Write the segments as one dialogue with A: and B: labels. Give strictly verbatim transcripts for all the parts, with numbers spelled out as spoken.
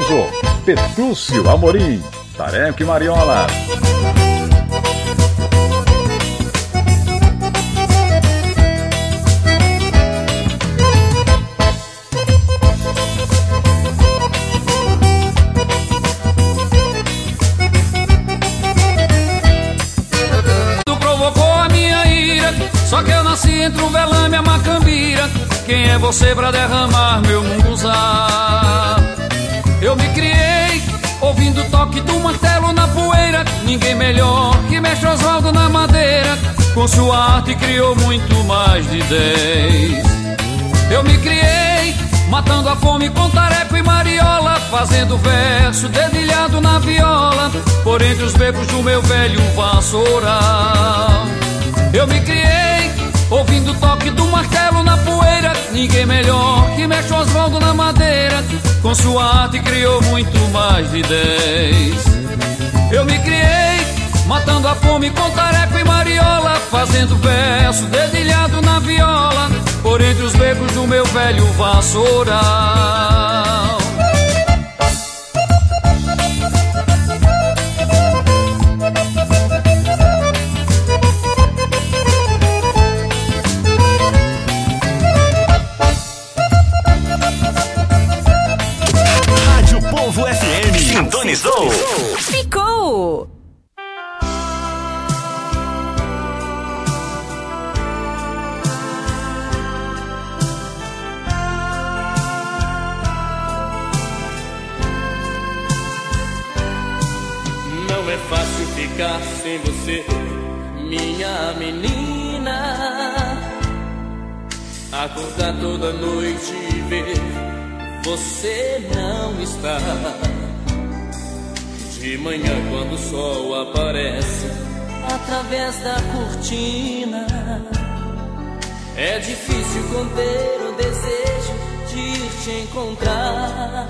A: Veloso, Petrúcio Amorim, Tareco e Mariola.
B: Só que eu nasci entre o velame e a macambira. Quem é você pra derramar meu munguzá? Eu me criei ouvindo o toque do martelo na poeira. Ninguém melhor que mestre Oswaldo na madeira. Com sua arte criou muito mais de dez. Eu me criei matando a fome com tareco e mariola, fazendo verso dedilhado na viola, por entre os becos do meu velho vassoural. Eu me criei ouvindo o toque do martelo na poeira. Ninguém melhor que mestre Oswaldo na madeira. Com sua arte criou muito mais de dez. Eu me criei matando a fome com tareco e mariola, fazendo verso dedilhado na viola, por entre os becos do meu velho vassoural.
C: Povo F M sintonizou.
D: Ficou.
E: Não é fácil ficar sem você, minha menina. Acordar toda noite e ver você não está. De manhã quando o sol aparece através da cortina, é difícil conter o desejo de ir te encontrar.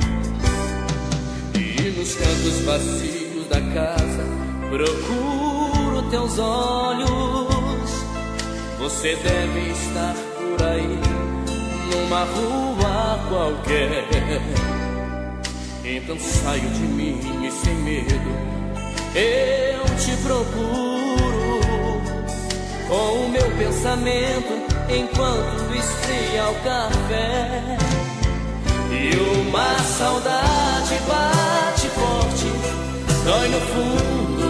E: E nos cantos vazios da casa procuro teus olhos. Você deve estar por aí numa rua qualquer. Então saio de mim e sem medo eu te procuro, com o meu pensamento enquanto esfria o café. E uma saudade bate forte, dói no fundo,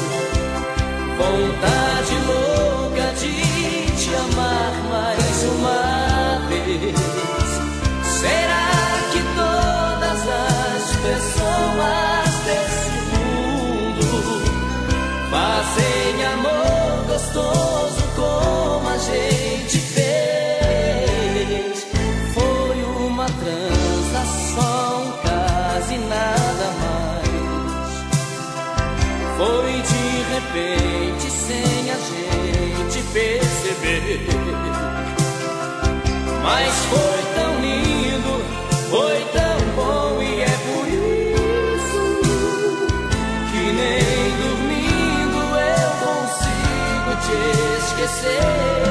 E: vontade louca de te amar mais uma vez. Será que todas as pessoas desse mundo fazem amor gostoso como a gente fez? Foi uma transação, quase nada mais. Foi de repente, sem a gente perceber. Mas foi tão lindo, foi tão bom, e é por isso que nem dormindo eu consigo te esquecer.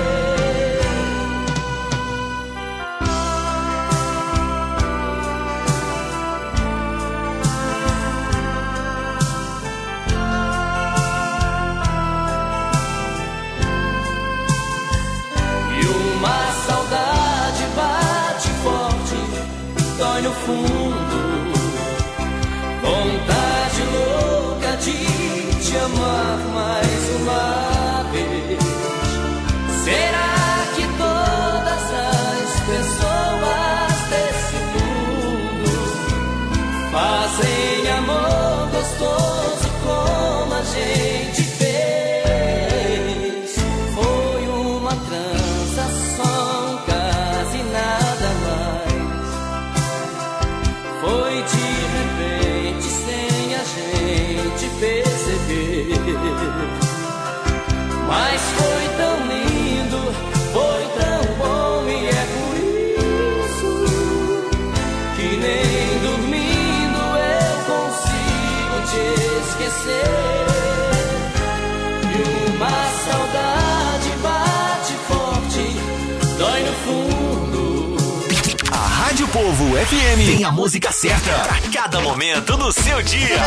E: No fundo, vontade louca de te amar mais uma vez. Será que todas as pessoas desse mundo fazem amor gostoso como a gente fez? Foi uma transação, quase nada mais. Foi de repente, sem a gente perceber. Mas foi tão lindo, foi tão bom, e é por isso que nem dormindo eu consigo te esquecer. E uma saudade bate forte, dói no fundo.
C: A Rádio Povo F M tem a música certa pra cada momento do seu dia.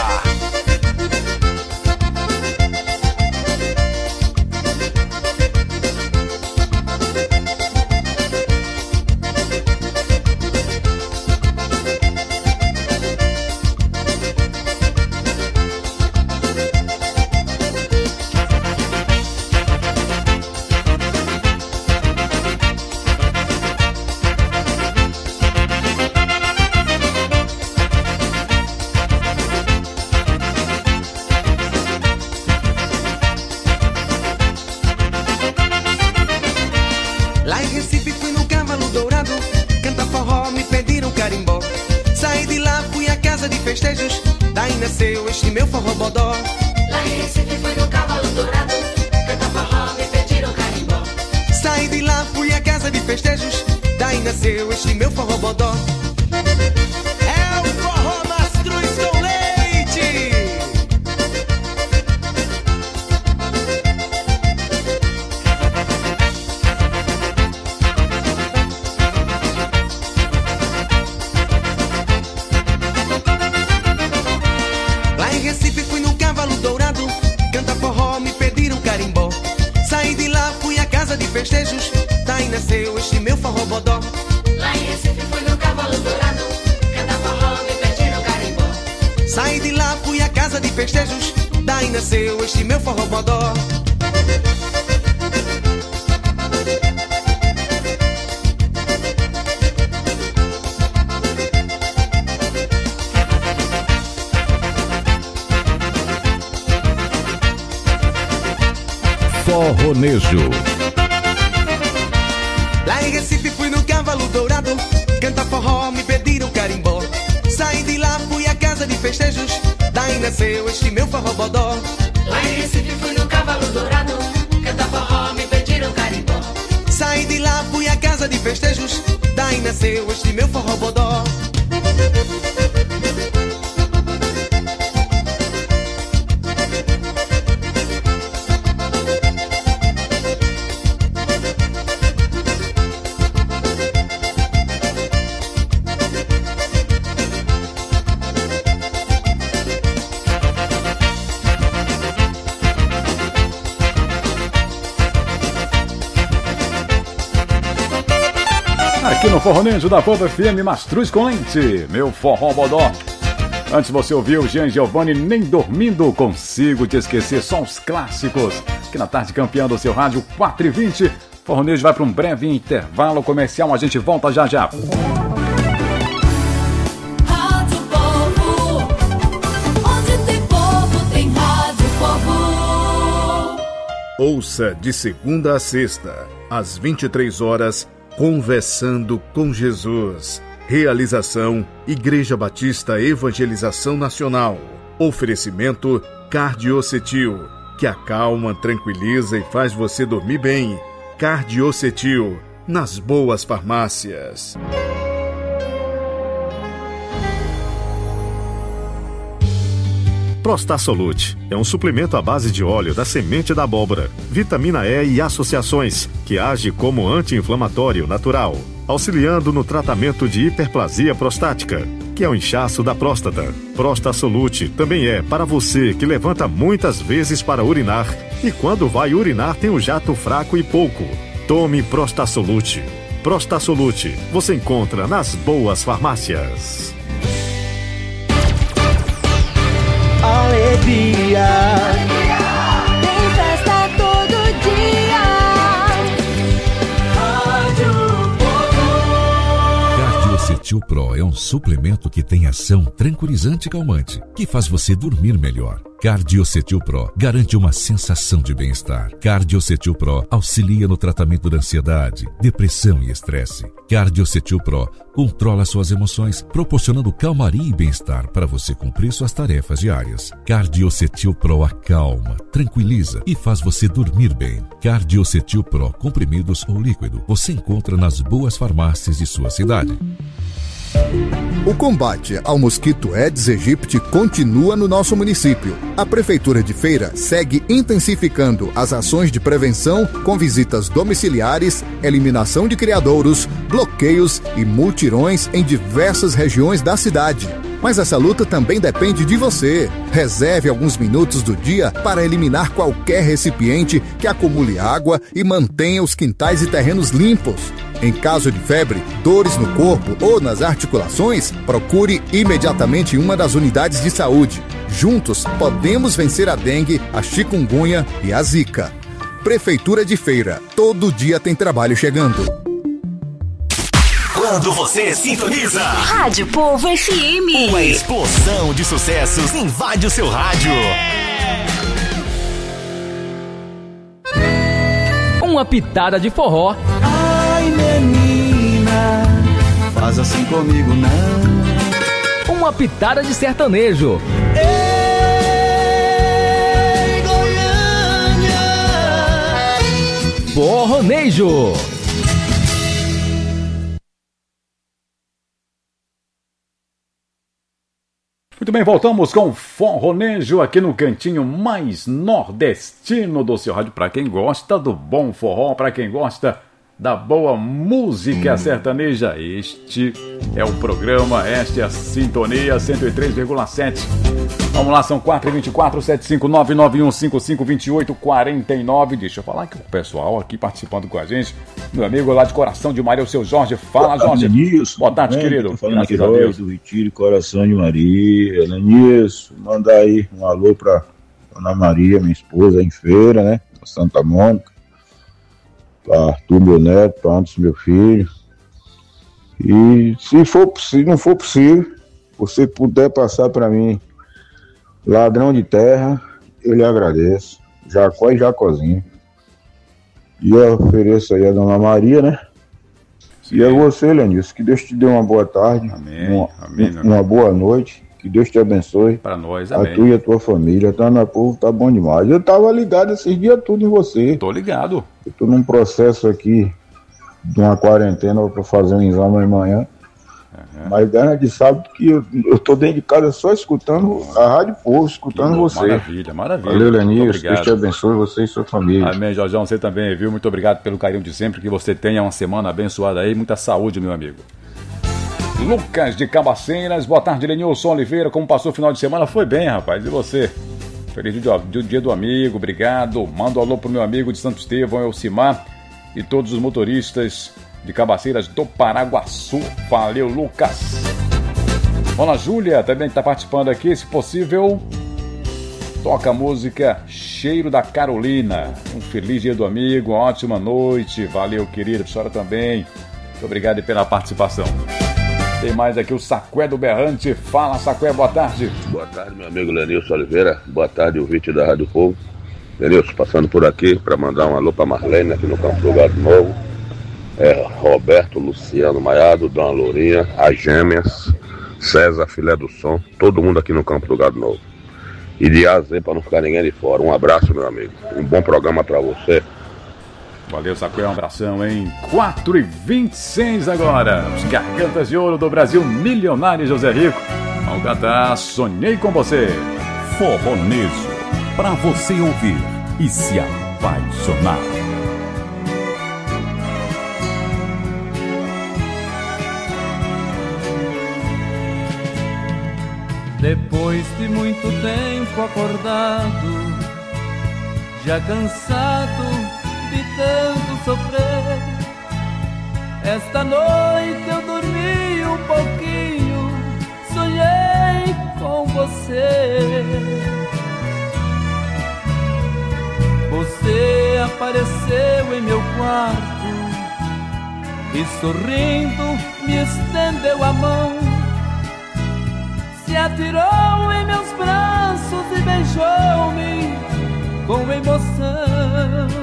F: Festejos, daí nasceu este meu forró bodó.
G: Lá em Recife fui no Cavalo Dourado, canta forró, me pediram carimbó.
F: Saí de lá, fui à casa de festejos, daí nasceu este meu forró bodó. É o forró Mastruz com leite. Recife fui no Cavalo Dourado, canta forró, me pediram carimbó. Saí de lá, fui à casa de festejos, daí nasceu este meu forró bodó.
G: Lá em Recife fui no Cavalo Dourado, canta forró, me pediram carimbó.
F: Saí de lá, fui à casa de festejos, daí nasceu este meu forró bodó.
A: Forronejo.
F: Lá em Recife fui no Cavalo Dourado, canta forró, me pediram carimbó. Saí de lá, fui à casa de festejos, daí nasceu este meu forró bodó.
G: Lá em Recife fui no Cavalo Dourado, canta forró, me pediram carimbó.
F: Saí de lá, fui à casa de festejos, daí nasceu este meu forró bodó.
A: Aqui no Forronejo da Povo F M, Mastruz com leite, meu forró bodó. Antes você ouviu Jean Giovanni, Nem Dormindo, Consigo Te Esquecer, só os clássicos. Aqui na tarde campeã do seu rádio, quatro e vinte. Forronejo vai para um breve intervalo comercial, a gente volta já já.
H: Rádio Povo, onde tem povo, tem Rádio Povo.
I: Ouça de segunda a sexta, às vinte e três horas, Conversando com Jesus. Realização Igreja Batista Evangelização Nacional. Oferecimento Cardiocetil, que acalma, tranquiliza e faz você dormir bem. Cardiocetil, nas boas farmácias.
J: Prostasolute é um suplemento à base de óleo da semente da abóbora, vitamina E e associações, que age como anti-inflamatório natural, auxiliando no tratamento de hiperplasia prostática, que é o inchaço da próstata. Prostasolute também é para você que levanta muitas vezes para urinar e quando vai urinar tem um jato fraco e pouco. Tome Prostasolute. Prostasolute você encontra nas boas farmácias.
K: Alegria,
H: tem festa todo dia. Rádio Povo.
L: Cardiocetil Pro é um suplemento que tem ação tranquilizante e calmante, que faz você dormir melhor. Cardiocetil Pro garante uma sensação de bem-estar. Cardiocetil Pro auxilia no tratamento da ansiedade, depressão e estresse. Cardiocetil Pro controla suas emoções, proporcionando calmaria e bem-estar para você cumprir suas tarefas diárias. Cardiocetil Pro acalma, tranquiliza e faz você dormir bem. Cardiocetil Pro, comprimidos ou líquido, você encontra nas boas farmácias de sua cidade.
K: O combate ao mosquito Aedes aegypti continua no nosso município. A Prefeitura de Feira segue intensificando as ações de prevenção com visitas domiciliares, eliminação de criadouros, bloqueios e multirões em diversas regiões da cidade. Mas essa luta também depende de você. Reserve alguns minutos do dia para eliminar qualquer recipiente que acumule água e mantenha os quintais e terrenos limpos. Em caso de febre, dores no corpo ou nas articulações, procure imediatamente uma das unidades de saúde. Juntos, podemos vencer a dengue, a chikungunya e a zika. Prefeitura de Feira. Todo dia tem trabalho chegando.
C: Quando você sintoniza
D: Rádio Povo F M,
C: uma explosão de sucessos invade o seu rádio.
M: Uma pitada de forró.
N: Ai, menina, faz assim comigo não.
M: Uma pitada de sertanejo.
N: Ei, Goiânia.
M: Forronejo.
A: Muito bem, voltamos com Forronejo aqui no cantinho mais nordestino do seu rádio. Para quem gosta do bom forró, para quem gosta da boa música sertaneja, este é o programa, esta é a Sintonia cento e três vírgula sete. Vamos lá, são quatro e vinte e quatro, sete cinco nove, nove um cinco cinco, dois oito quatro nove. Deixa eu falar que o pessoal aqui participando com a gente, meu amigo lá de Coração de Maria, o seu Jorge. Fala,
O: Boa tarde,
A: Jorge.
O: Lenilson.
A: Boa tarde,
O: Bem,
A: querido.
O: Tô falando aqui do Retiro, Coração de Maria. Lenilson, mandar aí um alô pra Dona Maria, minha esposa, em Feira, né? Santa Mônica. Para Arthur, meu neto, para Anderson, meu filho. E se for se não for possível, você puder passar para mim Ladrão de Terra, eu lhe agradeço. Jacó e Jacozinho. E eu ofereço aí a Dona Maria, né? Sim. E a você, Lenilson, que Deus te dê uma boa tarde,
A: amém,
O: uma,
A: amém,
O: uma boa noite. Que Deus te abençoe.
A: Para nós,
O: a
A: amém.
O: tu e a tua família. Tá na povo, tá bom demais. Eu tava ligado esses dias tudo em você.
A: Tô ligado.
O: Eu tô num processo aqui de uma quarentena para fazer um exame amanhã. Uhum. Mas Dana de sábado que eu, eu tô dentro de casa só escutando a Rádio Povo, escutando
A: que
O: você.
A: Maravilha, maravilha.
O: Valeu, Lenilson. Deus te abençoe, você e sua família.
A: Amém, Jorjão. Você também, viu? Muito obrigado pelo carinho de sempre. Que você tenha uma semana abençoada aí. Muita saúde, meu amigo. Lucas de Cabaceiras, boa tarde, Lenilson Oliveira, como passou o final de semana? Foi bem, rapaz, e você? Feliz dia, dia do amigo, obrigado. Manda um alô pro meu amigo de Santo Estevão, Elcimar, e todos os motoristas de Cabaceiras do Paraguaçu. Valeu, Lucas. Dona Júlia também está participando aqui, se possível, toca a música Cheiro da Carolina. Um feliz dia do amigo, uma ótima noite, valeu, querida, a senhora também. Muito obrigado pela participação. Tem mais aqui o Saqué do Berrante. Fala, Saqué, boa tarde.
P: Boa tarde, meu amigo Lenilson Oliveira. Boa tarde, ouvinte da Rádio Povo. Lenilson, passando por aqui para mandar um alô para Marlene, aqui no Campo do Gado Novo. É, Roberto, Luciano Maiado, Dona Lourinha, as Gêmeas, César, Filé do Som, todo mundo aqui no Campo do Gado Novo. E de A a Z para não ficar ninguém de fora. Um abraço, meu amigo. Um bom programa para você.
A: Valeu, Sacué, um abração, hein? quatro e vinte e seis agora. Os Gargantas de Ouro do Brasil, milionário José Rico. Vamos cantar Sonhei com Você.
Q: Forronejo, pra você ouvir e se apaixonar.
E: Depois de muito tempo acordado, já cansado de tanto sofrer, esta noite eu dormi um pouquinho, sonhei com você. Você apareceu em meu quarto e sorrindo me estendeu a mão, se atirou em meus braços e beijou-me com emoção.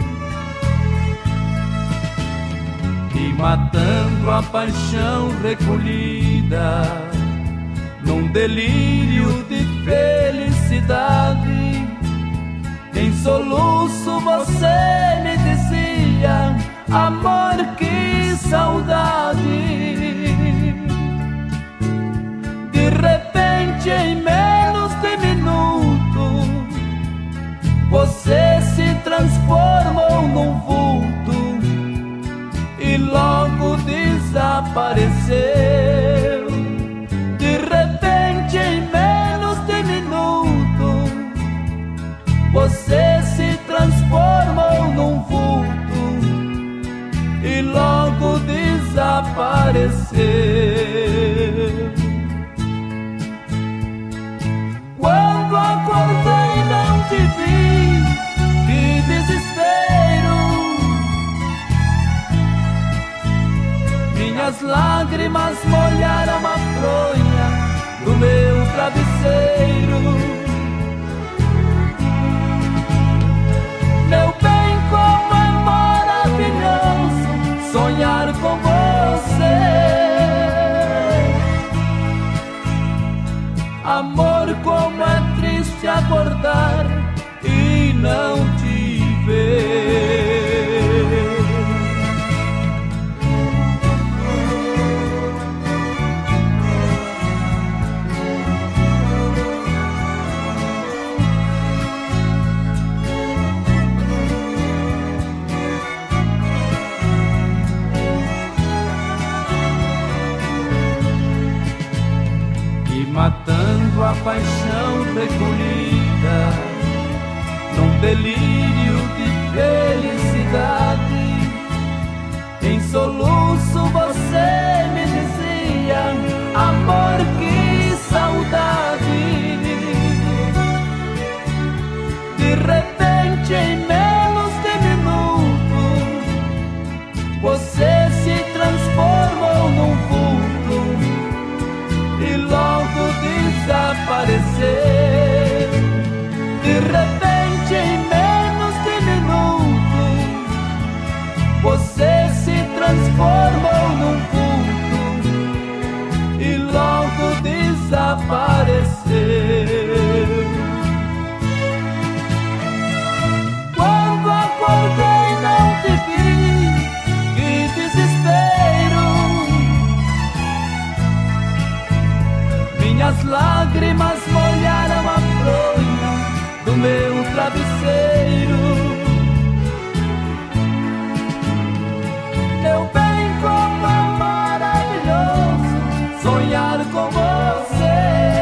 E: E matando a paixão recolhida, num delírio de felicidade, em soluço você me dizia: amor, que saudade.
N: Quando acordei não te vi, que desespero. Minhas lágrimas molharam a fronha do meu travesseiro. Meu bem, como é maravilhoso sonhar com você. Amor, como é triste acordar e não te ver. Matando a paixão recolhida num delírio de felicidade. Em soluço você me dizia: amor, que saudade. De repente, em menos de minuto, você se transformou num vulto e logo desaparecer. De repente, em menos de minuto, você se transformou num vulto e logo desapareceu. Quando acordei não te vi, que desespero. Minhas lágrimas molharam a fronha do meu travesseiro. Meu bem, como é maravilhoso sonhar com você.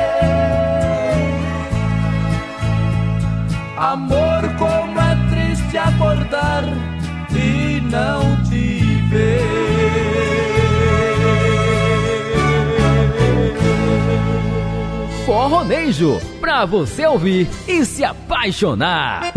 N: Amor, como é triste acordar e não te ver.
M: Forronejo, pra você ouvir e se apaixonar.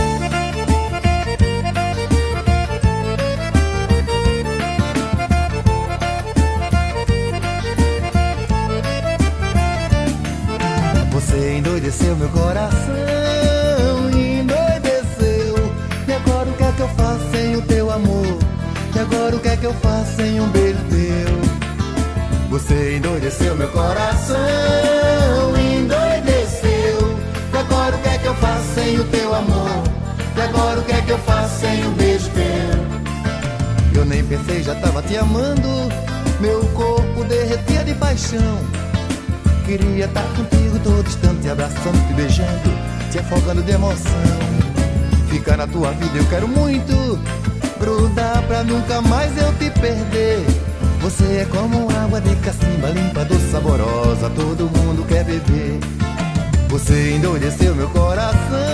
N: Você endoideceu meu coração, endoideceu. E agora o que é que eu faço sem o teu amor? E agora o que é que eu faço sem um beijo teu? Você endoideceu meu coração, endoideceu. E agora o que é que eu faço sem o teu amor? E agora o que é que eu faço sem um beijo teu? Eu nem pensei, já tava te amando. Meu corpo derretia de paixão. Queria estar contigo todo instante, abraçando, te beijando, te afogando de emoção. Ficar na tua vida eu quero muito, grudar pra nunca mais eu te perder. Você é como água de cacimba, limpa, doce, saborosa, todo mundo quer beber. Você endoideceu meu coração,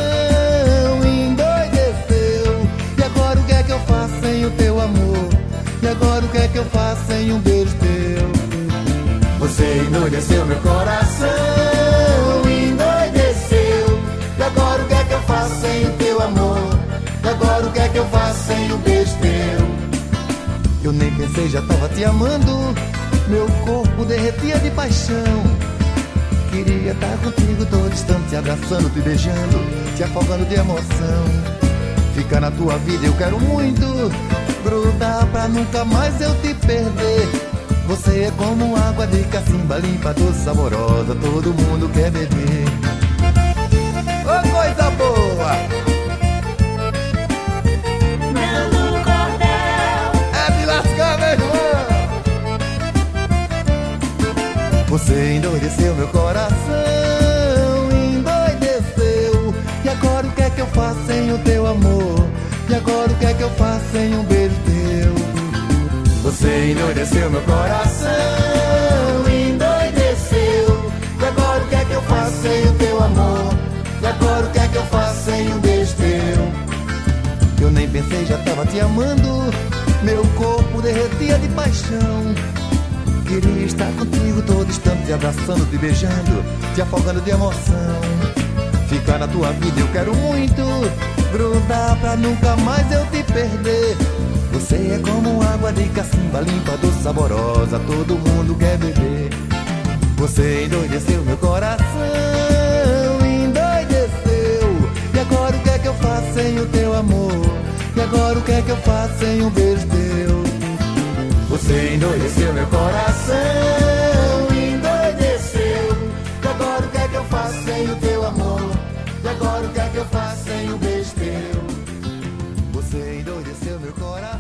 N: endoideceu. E agora o que é que eu faço sem o teu amor? E agora o que é que eu faço sem um beijo teu? Você endoideceu meu coração, endoideceu. E agora o que é que eu faço sem o teu amor? E agora o que é que eu faço sem um beijo teu? Eu nem pensei, já tava te amando. Meu corpo derretia de paixão. Queria estar contigo todo instante, abraçando, te beijando, te afogando de emoção. Ficar na tua vida eu quero muito, grudar pra nunca mais eu te perder. Você é como água de cacimba, limpa, doce, saborosa, todo mundo quer beber. Ô, oh, coisa boa!
H: Nando Cordel
N: é de lascar, meu irmão! Você endoideceu meu coração, endoideceu. E agora o que é que eu faço sem o teu amor? E agora o que é que eu faço sem um beijo teu? Você endoideceu meu coração, endoideceu. E agora o que é que eu faço sem o teu amor? E agora o que é que eu faço sem um beijo teu? Eu nem pensei, já tava te amando. Meu corpo derretia de paixão. queria estar contigo todo instante, te abraçando, te beijando, te afogando de emoção. Ficar na tua vida eu quero muito, grudar pra nunca mais eu te perder. Você é como água de cacimba, limpa, doce, saborosa, todo mundo quer beber. Você endoideceu meu coração, endoideceu. E agora o que é que eu faço sem o teu amor? E agora o que é que eu faço sem um beijo teu? Você endoideceu meu coração, endoideceu. E agora o que é que eu faço sem o teu amor? E agora o que é que eu faço sem um beijo teu? Você endoideceu meu coração.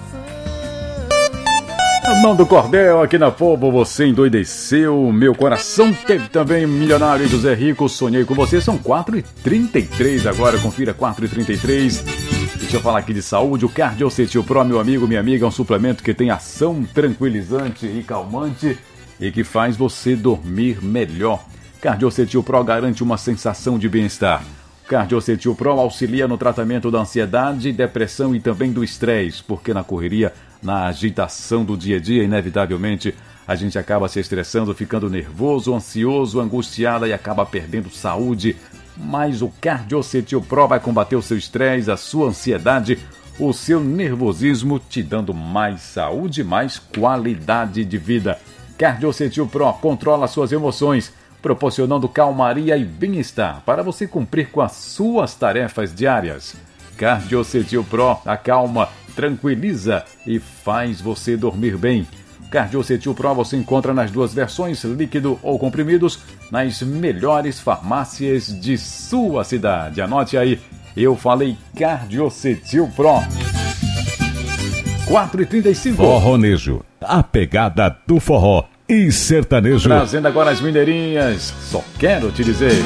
A: Armando Cordel aqui na Povo, você endoideceu meu coração. Teve também Milionário e José Rico, sonhei com você. São quatro e trinta e três agora, confira, quatro e trinta e três. Deixa eu falar aqui de saúde. O Cardiocetil Pro, meu amigo, minha amiga, é um suplemento que tem ação tranquilizante e calmante e que faz você dormir melhor. Cardiocetil Pro garante uma sensação de bem-estar. Cardiocetil Pro auxilia no tratamento da ansiedade, depressão e também do estresse, porque na correria, na agitação do dia a dia, inevitavelmente, a gente acaba se estressando, ficando nervoso, ansioso, angustiada e acaba perdendo saúde. Mas o Cardiocetil Pro vai combater o seu estresse, a sua ansiedade, o seu nervosismo, te dando mais saúde, mais qualidade de vida. Cardiocetil Pro controla suas emoções, proporcionando calmaria e bem-estar para você cumprir com as suas tarefas diárias. Cardiocetil Pro acalma, tranquiliza e faz você dormir bem. Cardiocetil Pro você encontra nas duas versões, líquido ou comprimidos, nas melhores farmácias de sua cidade. Anote aí, eu falei Cardiocetil Pro. quatro e trinta e cinco.
L: Forronejo, a pegada do forró e sertanejo.
A: Trazendo agora as mineirinhas, só quero te dizer.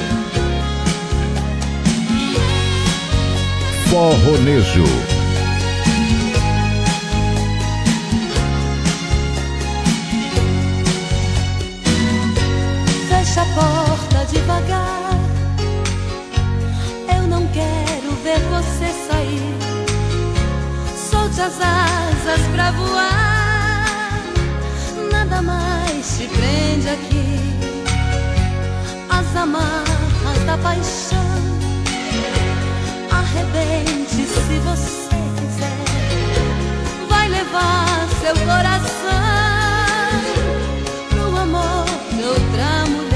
L: Forronejo.
H: Fecha a porta devagar, eu não quero ver você sair. Solte as asas pra voar, nada mais te prende aqui. As amarras da paixão, arrebente se você quiser. Vai levar seu coração pro amor de outra mulher.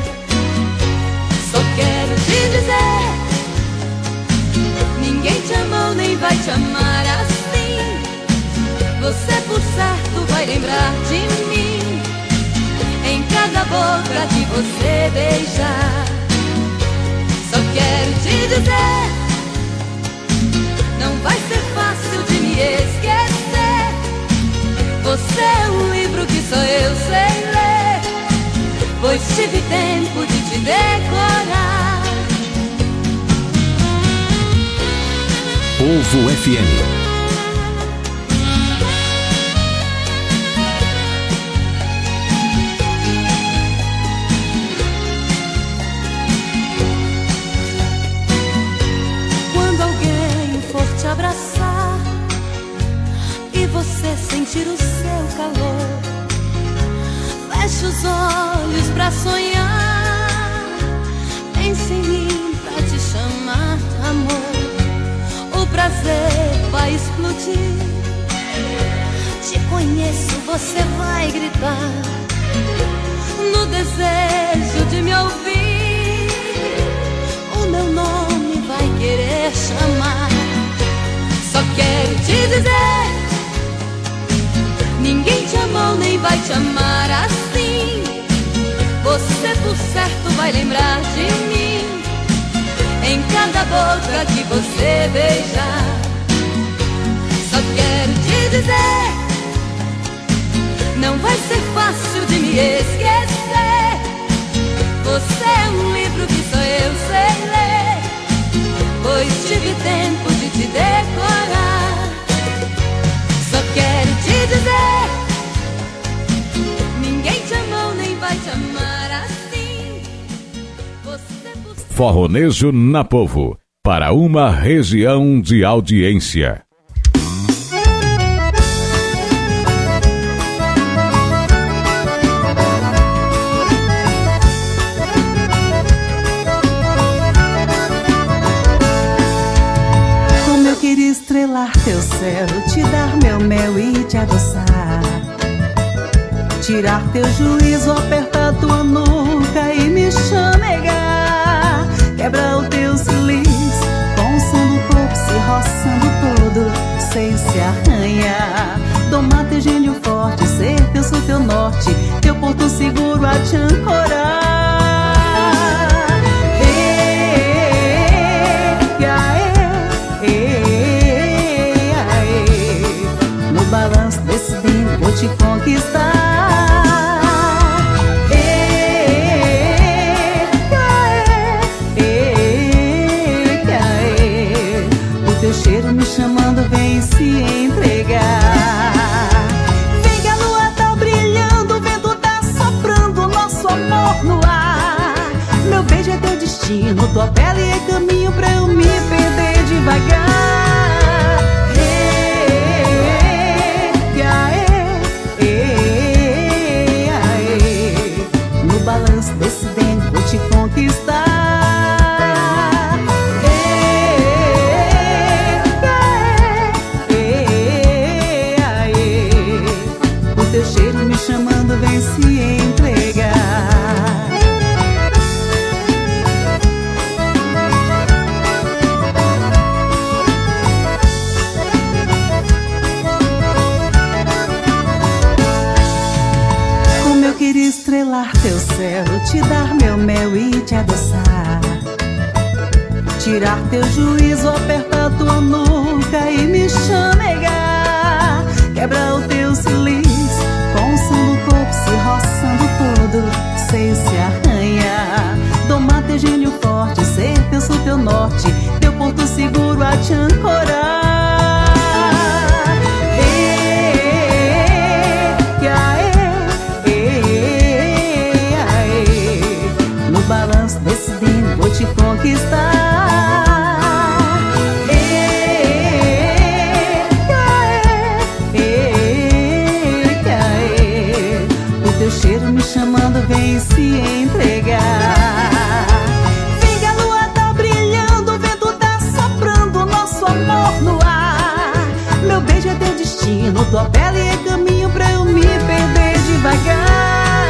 H: Só quero te dizer, ninguém te amou nem vai te amar assim. Você por certo vai lembrar de mim em cada boca que você beijar. Só quero te dizer, não vai ser fácil de me esquecer. Você é um livro que só eu sei ler, pois tive tempo de te decorar.
L: Povo F M.
H: Te abraçar e você sentir o seu calor, feche os olhos pra sonhar, pense em mim pra te chamar de amor. O prazer vai explodir, te conheço, você vai gritar, no desejo de me ouvir, o meu nome vai querer chamar. Só quero te dizer, ninguém te amou nem vai te amar assim. Você por certo vai lembrar de mim em cada boca que você beijar. Só quero te dizer, não vai ser fácil de me esquecer. Você é um livro que só eu sei ler, pois tive tempo de te decorar. Só quero te dizer, ninguém te amou nem vai te amar assim. Você por...
L: Forronejo na Povo, para uma região de audiência.
R: teu celo, te dar meu mel e te adoçar. Tirar teu juízo, apertar tua nuca e me chamegar. Quebrar o teu siliz, com o som do corpo se roçando todo, sem se arranhar. Domar teu gênio forte, ser teu sul, teu norte, teu porto seguro a te ancorar. No balanço desse vinho vou te conquistar. O teu cheiro me chamando, vem se entregar. Vem que a lua tá brilhando, o vento tá soprando, nosso amor no ar. Meu beijo é teu destino, tua pele é caminho pra eu me perder devagar. No balanço desse vento vou te conquistar. O teu cheiro me chamando, vem se entregar. Como eu queria estrelar teu céu, te dar meu mel e te adoçar. Tirar teu juízo, apertar tua nuca e me chamegar. Quebrar o teu siliz, com o som do corpo se roçando todo, sem se arranhar. Domar teu gênio forte, ser teu sul, teu norte, teu porto seguro a te ancorar. No balanço desse vinho vou te conquistar. O teu cheiro me chamando, vem se entregar. Vem que a lua tá brilhando, o vento tá soprando, nosso amor no ar. Meu beijo é teu destino, tua pele é caminho pra eu me perder devagar.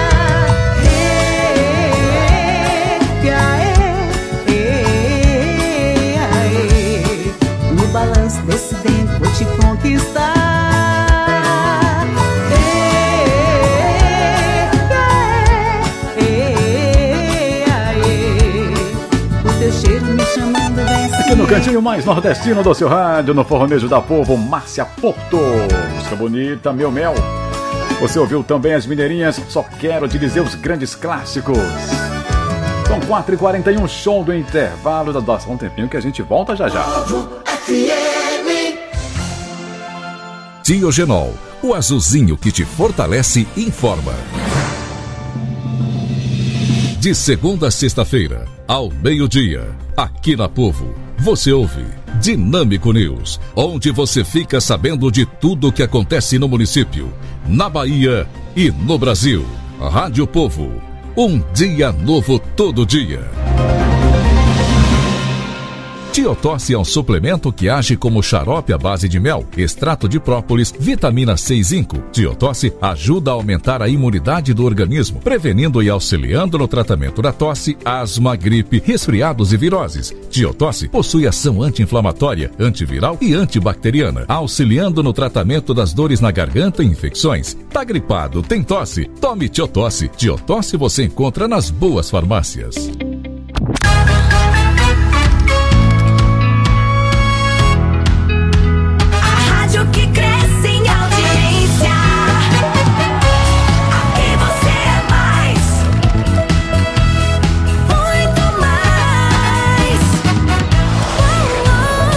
R: No balanço desse vento vou te conquistar. O teu cheiro me chamando, vem se
A: Aqui no cantinho mais nordestino do seu rádio, no Forronejo da Povo, Márcia Porto. Música bonita, meu mel. Você ouviu também as mineirinhas, Só Quero Te Dizer, os grandes clássicos. São quatro e quarenta e um, show do intervalo da doação. Um tempinho que a gente volta já já.
L: Diogenol, o azulzinho que te fortalece, informa. De segunda a sexta-feira, ao meio-dia, aqui na Povo, você ouve Dinâmico News, onde você fica sabendo de tudo o que acontece no município, na Bahia e no Brasil. Rádio Povo, um dia novo todo dia. Tiotosse é um suplemento que age como xarope à base de mel, extrato de própolis, vitamina C e zinco. Tiotosse ajuda a aumentar a imunidade do organismo, prevenindo e auxiliando no tratamento da tosse, asma, gripe, resfriados e viroses. Tiotosse possui ação anti-inflamatória, antiviral e antibacteriana, auxiliando no tratamento das dores na garganta e infecções. Tá gripado, tem tosse? Tome Tiotosse. Tiotosse você encontra nas boas farmácias.
G: Que cresce em audiência. Aqui você é mais, muito mais. Uh,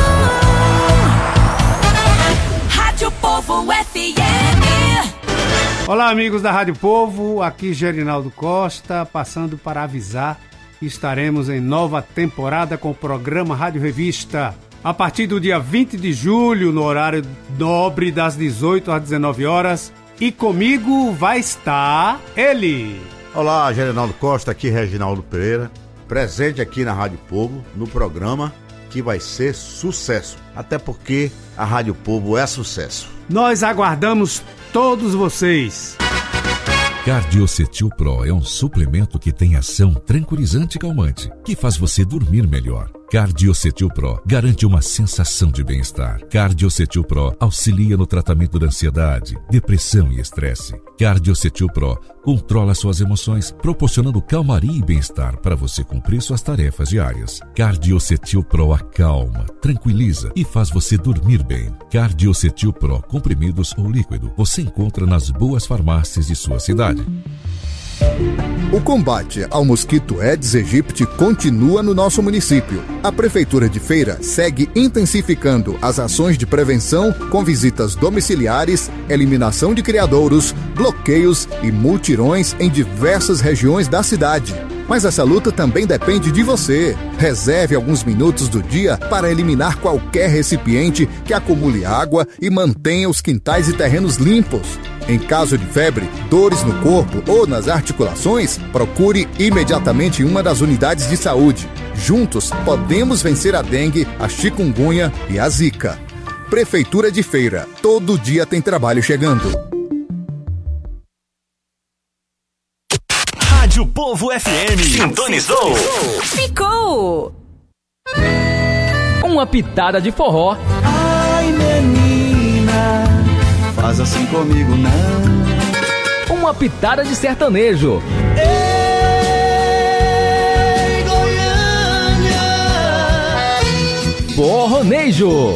G: uh. Rádio Povo F M.
S: Olá, amigos da Rádio Povo, aqui Gerinaldo Costa, passando para avisar que estaremos em nova temporada com o programa Rádio Revista. A partir do dia vinte de julho, no horário nobre das dezoito às dezenove horas. E comigo vai estar ele.
T: Olá, Gerinaldo Costa, aqui Reginaldo Pereira, presente aqui na Rádio Povo, no programa que vai ser sucesso. Até porque a Rádio Povo é sucesso.
S: Nós aguardamos todos vocês.
L: Cardiocetil Pro é um suplemento que tem ação tranquilizante e calmante, que faz você dormir melhor. Cardiocetil Pro garante uma sensação de bem-estar. Cardiocetil Pro auxilia no tratamento da ansiedade, depressão e estresse. Cardiocetil Pro controla suas emoções, proporcionando calmaria e bem-estar para você cumprir suas tarefas diárias. Cardiocetil Pro acalma, tranquiliza e faz você dormir bem. Cardiocetil Pro, comprimidos ou líquido, você encontra nas boas farmácias de sua cidade.
K: O combate ao mosquito Aedes aegypti continua no nosso município. A Prefeitura de Feira segue intensificando as ações de prevenção com visitas domiciliares, eliminação de criadouros, bloqueios e multirões em diversas regiões da cidade. Mas essa luta também depende de você. Reserve alguns minutos do dia para eliminar qualquer recipiente que acumule água e mantenha os quintais e terrenos limpos. Em caso de febre, dores no corpo ou nas articulações, procure imediatamente uma das unidades de saúde. Juntos, podemos vencer a dengue, a chikungunya e a zika. Prefeitura de Feira. Todo dia tem trabalho chegando.
C: Rádio Povo F M. Sintonizou.
M: Ficou. Uma pitada de forró.
N: Ai, menina, faz assim comigo não.
M: Uma pitada de sertanejo.
N: Ei, Goiânia.
M: Forronejo.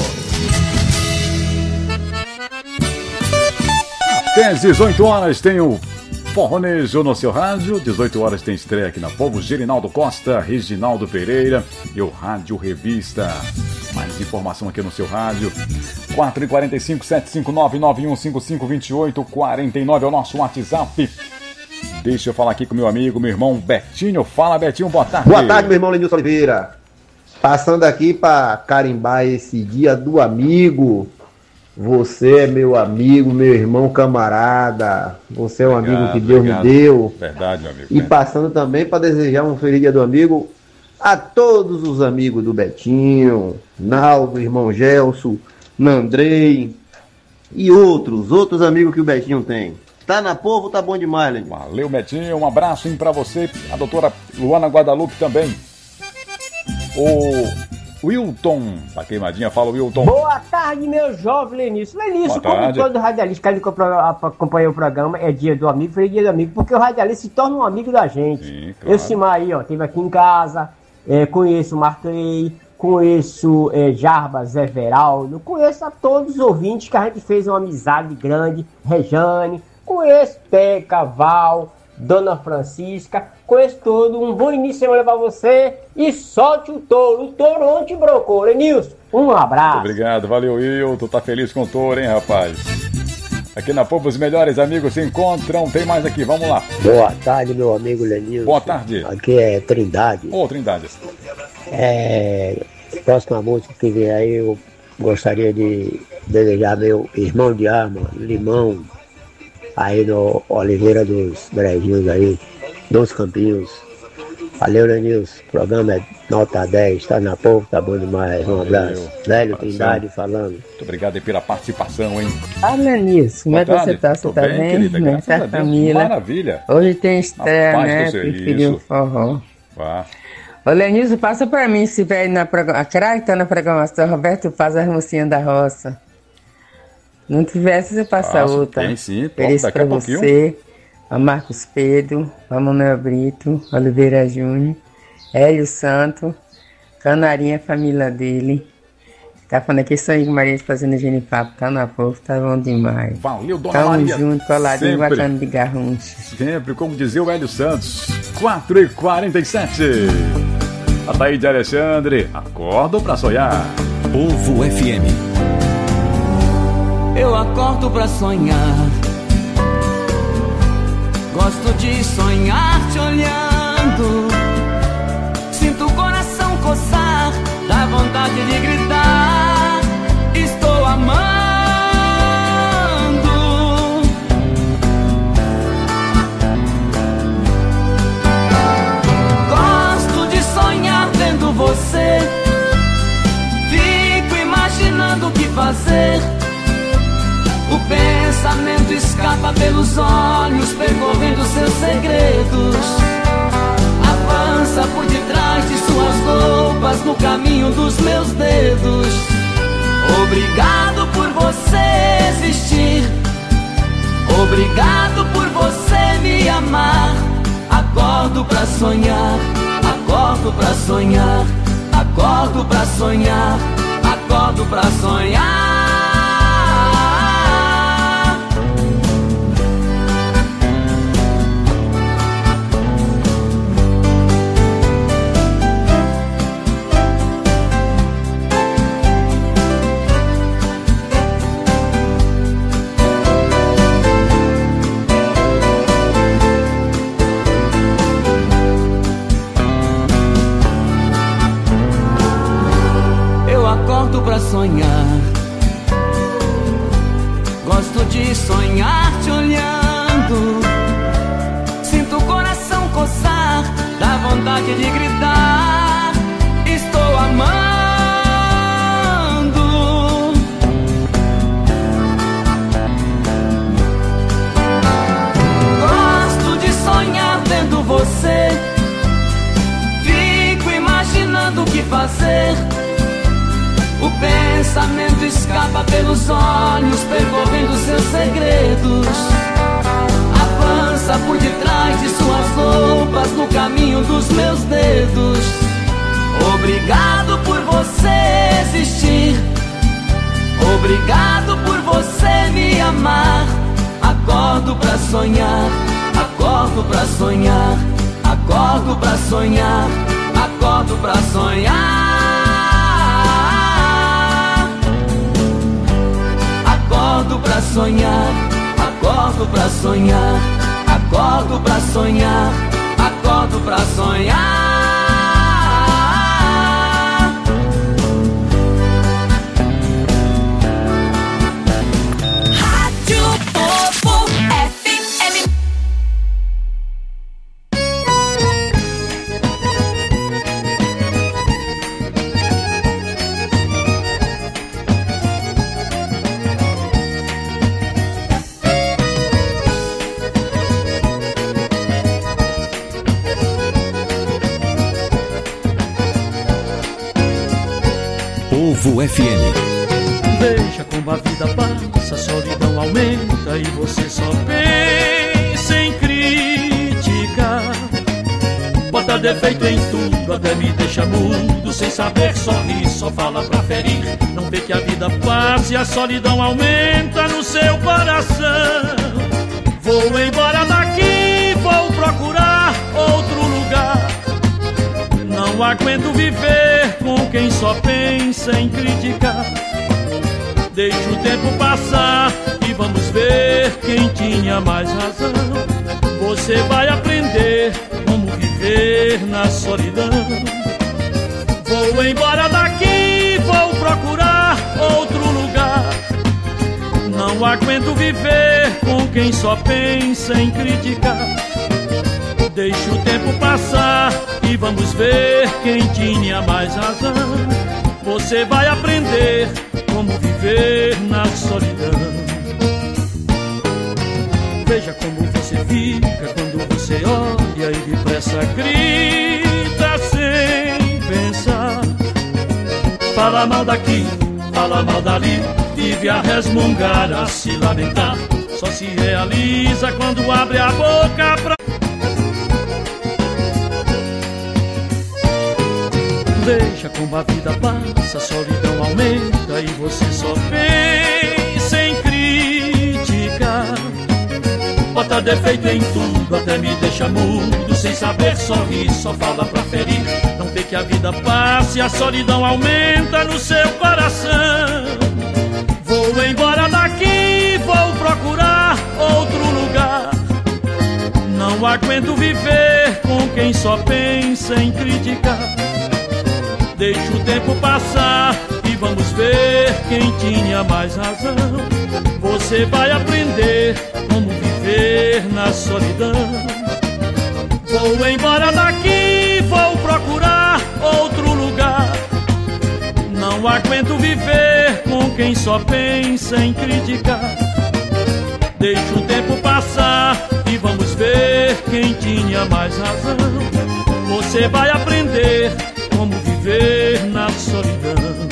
A: Até às dezoito horas tem o Forronejo no seu rádio. dezoito horas tem estreia aqui na Povo. Gerinaldo Costa, Reginaldo Pereira e o Rádio Revista. Mais informação aqui no seu rádio. quatro quatro cinco, sete cinco nove, nove um cinco cinco, dois oito quatro nove é o nosso WhatsApp. Deixa eu falar aqui com meu amigo, meu irmão Betinho. Fala, Betinho, boa tarde.
U: Boa tarde, meu irmão Lenilson Oliveira. Passando aqui para carimbar esse dia do amigo. Você é meu amigo, meu irmão camarada. Você é um obrigado, amigo que Deus obrigado. me deu.
A: Verdade, meu amigo.
U: E passando também para desejar um feliz dia do amigo a todos os amigos do Betinho, Naldo, irmão Gelson, Nandrei e outros, outros amigos que o Betinho tem. Tá na Povo, tá bom demais, Lenilson.
A: Valeu, Betinho. Um abraço hein, pra você. A doutora Luana Guadalupe também. O Wilton, tá queimadinha, fala Wilton.
V: Boa tarde, meu jovem Lenilson. Lenilson, como todo radialista que acompanha o programa, é dia do amigo, feliz dia do amigo, porque o radialista se torna um amigo da gente. Sim, claro. Eu, Simar aí, ó, esteve aqui em casa, é, conheço o Marclay, conheço é, Jarbas, Everaldo, conheço a todos os ouvintes que a gente fez uma amizade grande, Rejane, conheço Teca, Val, Dona Francisca, conheço todo, um bom início de semana pra você e solte o touro, o touro ontem brocou, Lenilson, um abraço.
A: Muito obrigado, valeu Wilton, tá feliz com o touro, hein rapaz? Aqui na Povo os melhores amigos se encontram, tem mais aqui, vamos lá.
W: Boa tarde, meu amigo Lenilson.
A: Boa tarde.
W: Aqui é Trindade.
A: Ô, Trindade.
W: É, próxima música que vem aí, eu gostaria de desejar meu irmão de arma, Limão, aí no Oliveira dos Brejinhos aí, dos Campinhos. Valeu, Lenilson. O programa é nota dez, tá na Povo, tá bom demais. Um abraço. Velho Trindade falando.
A: Muito obrigado aí pela participação, hein?
X: Ah, Lenilson, como é que você tá? Você
A: Tô
X: tá
A: bem,
X: bem?
A: querida,
X: Né?
A: graças
X: Tá
A: a Deus.
X: família.
A: Maravilha.
X: Hoje tem estreia,
A: Rapaz,
X: né?
A: tô feliz.
X: Preferiu o forró.
A: Vá.
X: Ô, Lenilson, passa pra mim se tiver aí na programação. Que tá na programação, Roberto faz as mocinhas da roça. Não tivesse, você passa
A: Faço,
X: outra.
A: tem sim, toco
X: Feliz
A: daqui
X: pra
A: a pouquinho.
X: você, a Marcos Pedro, a Manuel Brito, Oliveira Júnior, Hélio Santo, Canarinha, a família dele. Tá falando aqui, sou Igor Maria fazendo genipapo, tá na Povo, tá bom demais.
A: Valeu, Dona
X: Tamo
A: Maria.
X: junto, coladinho,
A: Sempre.
X: bacana de garruncho.
A: Sempre, como dizia o Hélio Santos, quatro e quarenta e sete. Ataíde Alexandre, acordo pra sonhar.
C: Povo F M.
E: Eu acordo pra sonhar. Gosto de sonhar te olhando. Sinto o coração coçar, dá vontade de gritar. Estou amando. Gosto de sonhar vendo você escapa pelos olhos, percorrendo seus segredos. Avança por detrás de suas roupas, no caminho dos meus dedos. Obrigado por você existir, obrigado por você me amar. Acordo pra sonhar, acordo pra sonhar, acordo pra sonhar, acordo pra sonhar. Acordo pra sonhar, gosto de sonhar te olhando. Sinto o coração coçar, dá vontade de gritar: estou amando. Gosto de sonhar vendo você, fico imaginando o que fazer. O pensamento escapa pelos olhos, percorrendo seus segredos. Avança por detrás de suas roupas, no caminho dos meus dedos. Obrigado por você existir, obrigado por você me amar. Acordo pra sonhar, acordo pra sonhar, acordo pra sonhar, acordo pra sonhar. Acordo pra sonhar, acordo pra sonhar, acordo pra sonhar, acordo pra sonhar.
G: Rádio Povo F M.
C: Povo F M.
B: Veja como a vida passa, a solidão aumenta e você só pensa em criticar. Bota defeito em tudo, até me deixa mudo, sem saber sorrir, só fala pra ferir. Não vê que a vida passa e a solidão aumenta no seu coração. Vou embora daqui, vou procurar outro lugar. Não aguento viver com quem só pensa em criticar. Deixa o tempo passar e vamos ver quem tinha mais razão. Você vai aprender como viver na solidão. Vou embora daqui, vou procurar outro lugar. Não aguento viver com quem só pensa em criticar. Deixa o tempo passar e vamos ver quem tinha mais razão. Você vai aprender como viver na solidão. Veja como você fica quando você olha e depressa grita sem pensar. Fala mal daqui, fala mal dali, vive a resmungar, a se lamentar. Só se realiza quando abre a boca pra... Veja como a vida passa, a solidão aumenta e você só pensa em criticar. Bota defeito em tudo, até me deixa mudo, sem saber sorrir, só fala pra ferir. Não vê que a vida passa e a solidão aumenta no seu coração. Vou embora daqui, vou procurar outro lugar. Não aguento viver com quem só pensa em criticar. Deixa o tempo passar e vamos ver quem tinha mais razão. Você vai aprender como viver na solidão. Vou embora daqui, vou procurar outro lugar. Não aguento viver com quem só pensa em criticar. Deixa o tempo passar e vamos ver quem tinha mais razão. Você vai aprender como viver na solidão.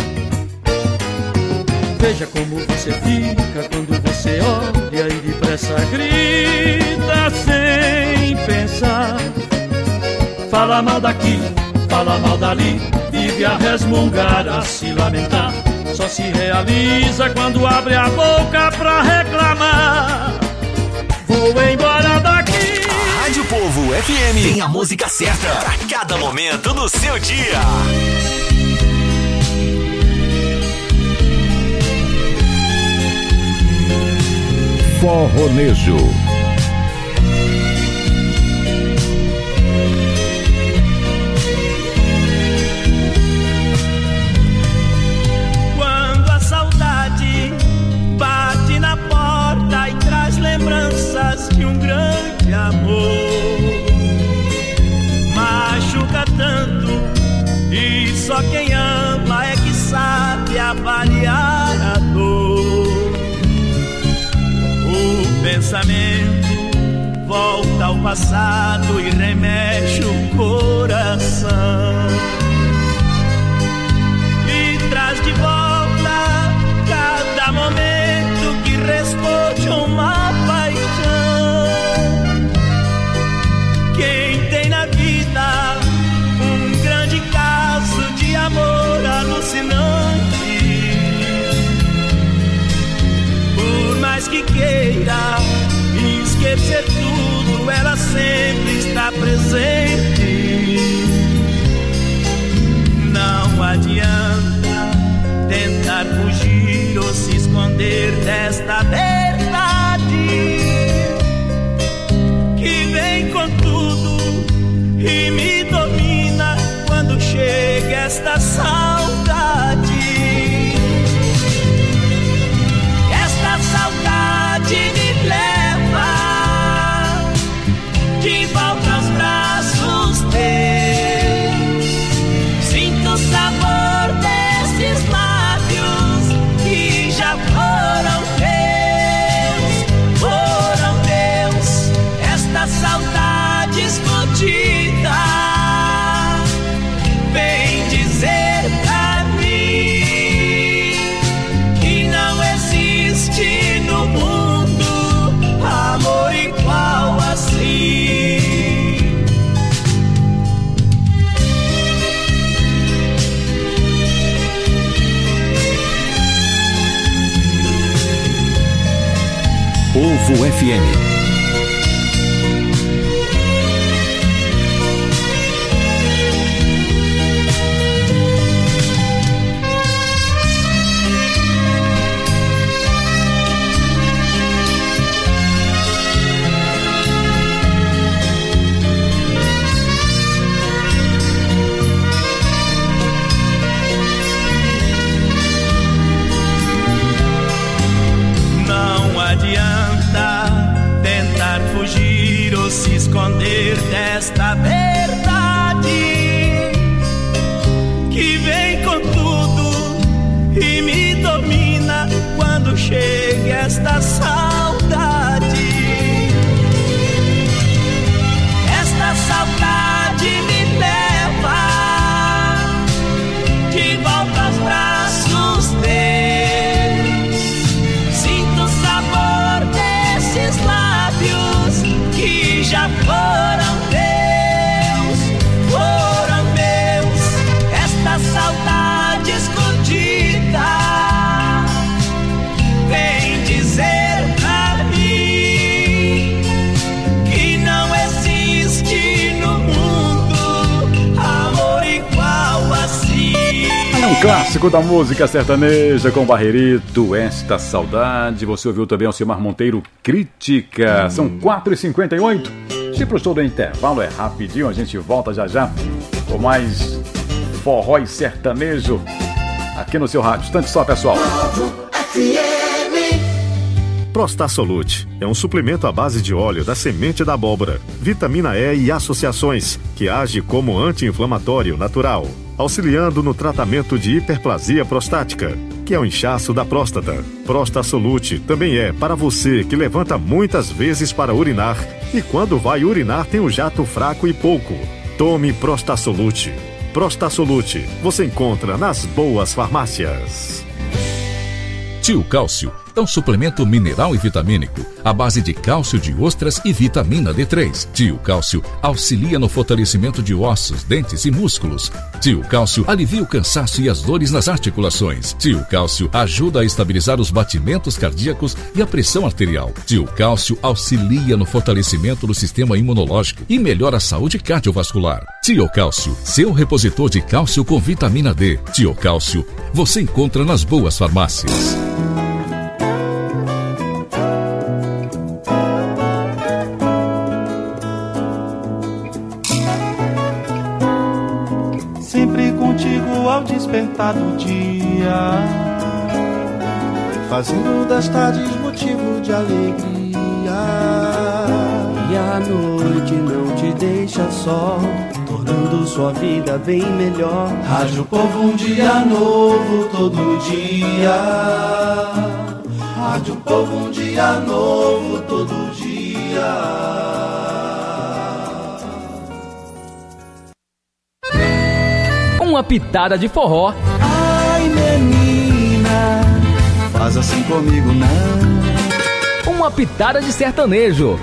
B: Veja como você fica quando você olha e depressa grita sem pensar. Fala mal daqui, fala mal dali, vive a resmungar, a se lamentar. Só se realiza quando abre a boca pra reclamar. Vou embora daqui.
C: A Rádio Povo F M tem a música certa pra cada momento do seu dia.
Q: Forronejo.
D: Quando a saudade bate na porta e traz lembranças de um grande amor, machuca tanto e só quem ama é que sabe avaliar a dor. O pensamento volta ao passado e remexe o coração e traz de volta cada momento que responde a uma paixão. Quem tem na vida um grande caso de amor alucinante, por mais que queira esquecer tudo, ela sempre está presente. Não adianta tentar fugir ou se esconder desta verdade que vem com tudo e me domina quando chega esta saudade. Esta saudade me leva de volta aos braços teus. Sinto o sabor desses lábios que já foram teus, foram teus. Esta saudade escondida vem dizer pra mim que não existe no mundo amor igual assim.
Q: Povo F M.
D: Não adianta tentar fugir ou se esconder desta verdade que vem com tudo e me domina quando chega esta saudade. Esta saudade me leva de volta aos braços teus. Sinto o sabor desses lábios que já foram teus, foram meus. Esta saudade escondida vem dizer pra mim que não existe no mundo amor igual assim.
A: É um clássico da música sertaneja com Barreirito, Esta Saudade. Você ouviu também Alcimar Monteiro, Crítica. São quatro e cinquenta e oito. Se pro show do intervalo é rapidinho, a gente volta já já com mais forró e sertanejo aqui no seu rádio. Instante só, pessoal.
F: Prostasolute é um suplemento à base de óleo da semente da abóbora, vitamina E e associações, que age como anti-inflamatório natural, auxiliando no tratamento de hiperplasia prostática, que é o inchaço da próstata. Prostasolute também é para você que levanta muitas vezes para urinar e quando vai urinar tem um jato fraco e pouco. Tome Prostasolute. Prostasolute você encontra nas boas farmácias.
L: Tio Cálcio é um suplemento mineral e vitamínico à base de cálcio de ostras e vitamina D três. Tio Cálcio auxilia no fortalecimento de ossos, dentes e músculos. Tio Cálcio alivia o cansaço e as dores nas articulações. Tio Cálcio ajuda a estabilizar os batimentos cardíacos e a pressão arterial. Tio Cálcio auxilia no fortalecimento do sistema imunológico e melhora a saúde cardiovascular. Tio Cálcio, seu repositor de cálcio com vitamina D. Tio Cálcio, você encontra nas boas farmácias.
D: Sempre contigo ao despertar do dia, fazendo das tardes motivo de alegria. E a noite não te deixa só, tornando sua vida bem melhor. Rádio Povo, um dia novo todo dia. Rádio Povo, um dia novo todo dia.
M: Uma pitada de forró.
D: Ai, menina, faz assim comigo não.
M: Uma pitada de sertanejo.